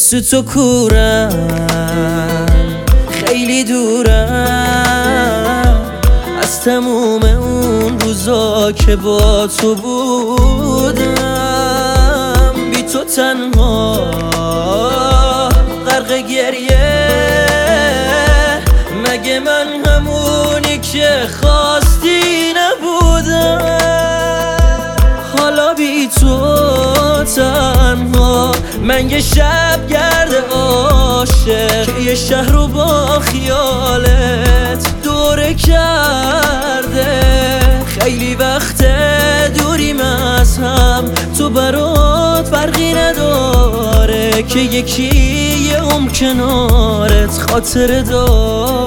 مثل تو کورم، خیلی دورم از تموم اون روزا که با تو بودم. بی تو تنها غرق گریه، مگه من همونی که خواستی نبودم؟ حالا بی تو تنها من یه شب گرد عاشق که یه شهر رو با خیالت دوره کرده. خیلی وقت دوریم از هم، تو برات فرقی نداره که یکی یه کنارت خاطره داره.